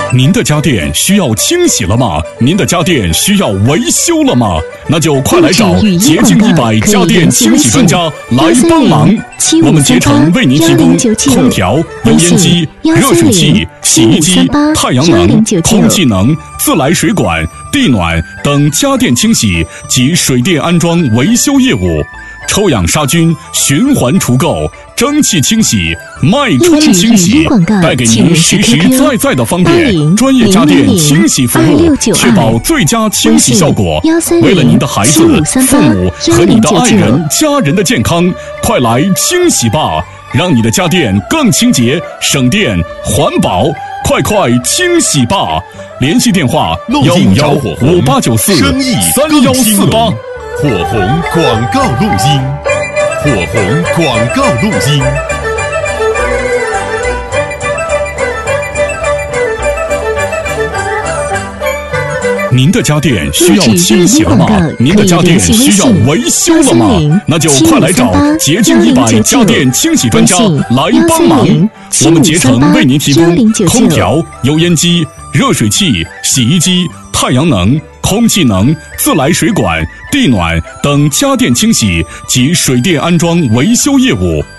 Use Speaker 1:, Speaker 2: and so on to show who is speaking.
Speaker 1: 您的家电需要清洗了吗？您的家电需要维修了吗？那就快来找洁净100家电清洗专家来帮忙。我们竭诚为您提供空调、油烟机、热水器、洗衣机、太阳能、空气能、自来水管、地暖等家电清洗及水电安装维修业务。抽氧杀菌、循环除垢、蒸汽清洗、脉冲清洗，带给您实实在在的方便。专业家电清洗服务，确保最佳清洗效果。为了您的孩子、父母和你的爱人、家人的健康，快来清洗吧！让你的家电更清洁、省电、环保。快清洗吧！联系电话15158943148。
Speaker 2: 火红广告录音，火红广告录音。
Speaker 1: 您的家电需要清洗了吗？您的家电需要维修了吗？那就快来找洁净100家电清洗专家来帮忙。我们竭诚为您提供空调、油烟机、热水器、洗衣机、太阳能、空气能、自来水管、地暖等家电清洗及水电安装维修业务。